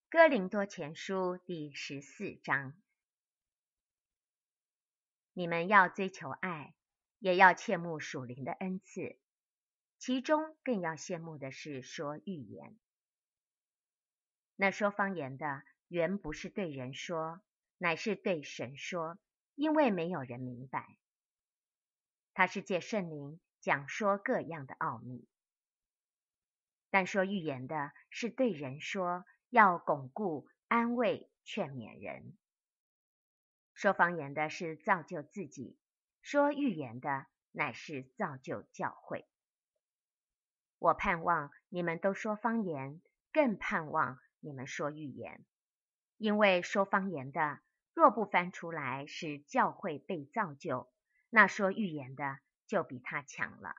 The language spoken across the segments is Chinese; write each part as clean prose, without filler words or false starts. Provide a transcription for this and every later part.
哥林多前书第14章，你们要追求爱，也要切慕属灵的恩赐，其中更要羡慕的是说预言。那说方言的，原不是对人说，乃是对神说，因为没有人明白。他是借圣灵讲说各样的奥秘。但说预言的，是对人说，要巩固、安慰、劝勉人。说方言的是造就自己，说预言的乃是造就教会。我盼望你们都说方言，更盼望你们说预言，因为说方言的若不翻出来使教会被造就，那说预言的就比他强了。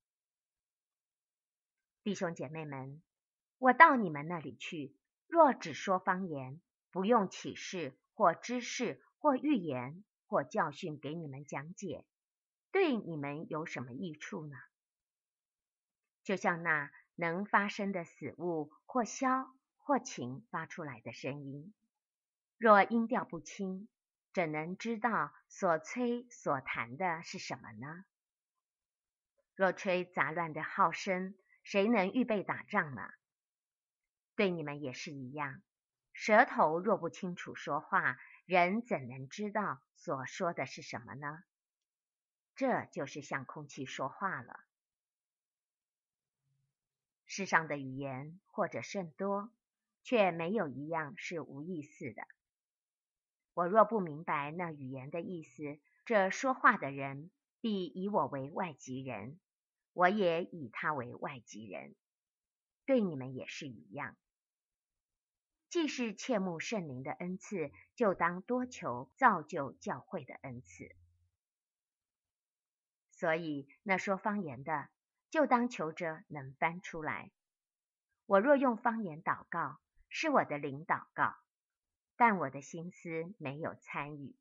弟兄姐妹们，我到你们那里去，若只说方言，不用启示或知识或预言或教训给你们讲解，对你们有什么益处呢？就像那能发声的死物或箫或琴发出来的声音，若音调不清，怎能知道所吹所弹的是什么呢？若吹杂乱的号声，谁能预备打仗呢？对你们也是一样，舌头若不清楚说话，人怎能知道所说的是什么呢？这就是向空气说话了。世上的语言或者甚多，却没有一样是无意思的。我若不明白那语言的意思，这说话的人必以我为外籍人，我也以他为外籍人。对你们也是一样。既是切慕圣灵的恩赐，就当多求造就教会的恩赐。所以那说方言的，就当求着能翻出来。我若用方言祷告，是我的灵祷告，但我的心思没有参与。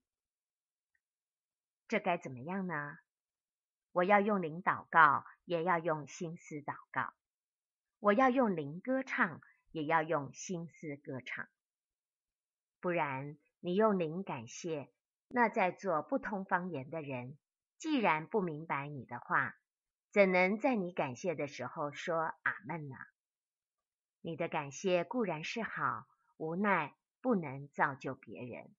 这该怎么样呢？我要用灵祷告，也要用心思祷告；我要用灵歌唱，也要用心思歌唱。不然，你用灵感谢，那在做不通方言的人，既然不明白你的话，怎能在你感谢的时候说阿们呢？你的感谢固然是好，无奈不能造就别人。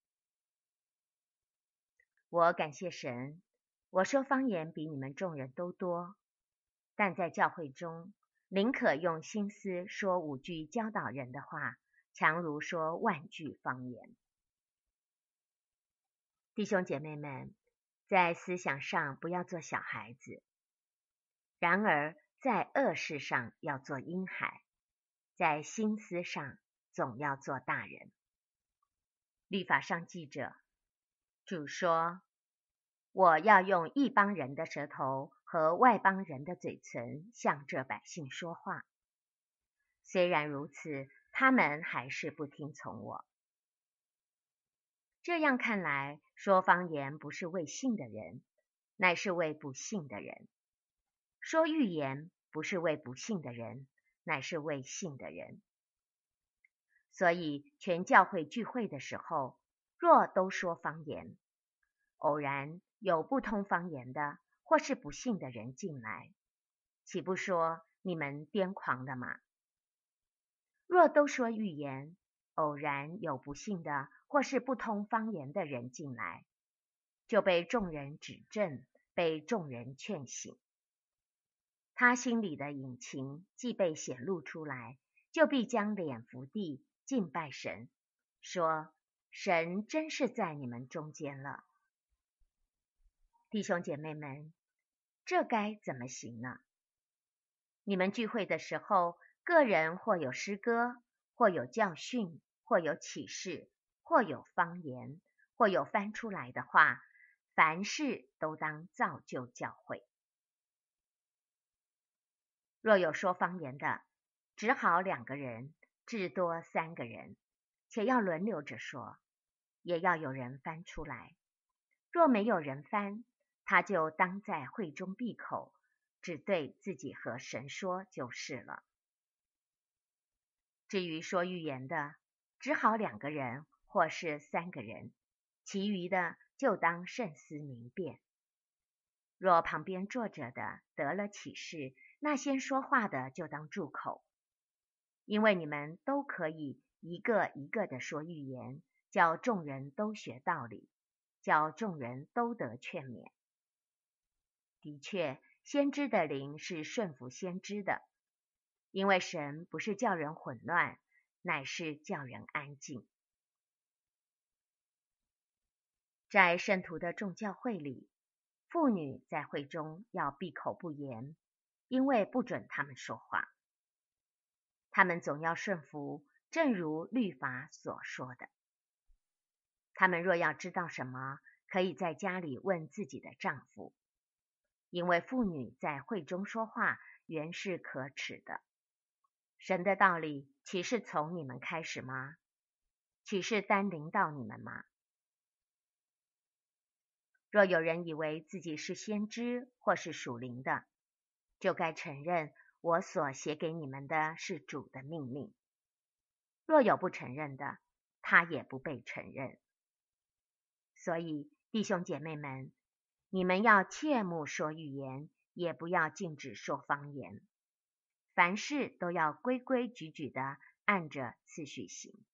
我感谢神，我说方言比你们众人都多，但在教会中，宁可用心思说5句教导人的话，强如说万句方言。弟兄姐妹们，在思想上不要做小孩子，然而在恶事上要做婴孩，在心思上总要做大人。律法上记着，主说，我要用异邦人的舌头和外邦人的嘴唇向这百姓说话。虽然如此，他们还是不听从我。这样看来，说方言不是为信的人，乃是为不信的人；说预言不是为不信的人，乃是为信的人。所以全教会聚会的时候，若都说方言，偶然有不通方言的或是不信的人进来，岂不说你们癫狂了吗？若都说预言，偶然有不信的或是不通方言的人进来，就被众人指正，被众人劝醒。他心里的隐情既被显露出来，就必将脸伏地敬拜神，说神真是在你们中间了。弟兄姐妹们，这该怎么行呢？你们聚会的时候，个人或有诗歌，或有教训，或有启示，或有方言，或有翻出来的话，凡事都当造就教会。若有说方言的，只好2个人，至多3个人，且要轮流着说，也要有人翻出来。若没有人翻，他就当在会中闭口，只对自己和神说就是了。至于说预言的， 只好2个人或是3个人，其余的就当慎思明辨。若旁边坐着的得了启示，那先说话的就当住口，因为你们都可以一个一个的说预言，叫众人都学道理，叫众人都得劝勉。的确，先知的灵是顺服先知的，因为神不是叫人混乱，乃是叫人安静。在圣徒的众教会里，妇女在会中要闭口不言，因为不准他们说话。他们总要顺服，正如律法所说的。他们若要知道什么，可以在家里问自己的丈夫，因为妇女在会中说话原是可耻的。神的道理岂是从你们开始吗？岂是单临到你们吗？若有人以为自己是先知或是属灵的，就该承认我所写给你们的是主的命令。若有不承认的，他也不被承认。所以弟兄姐妹们，你们要切勿说预言，也不要禁止说方言，凡事都要规规矩矩的按着次序行。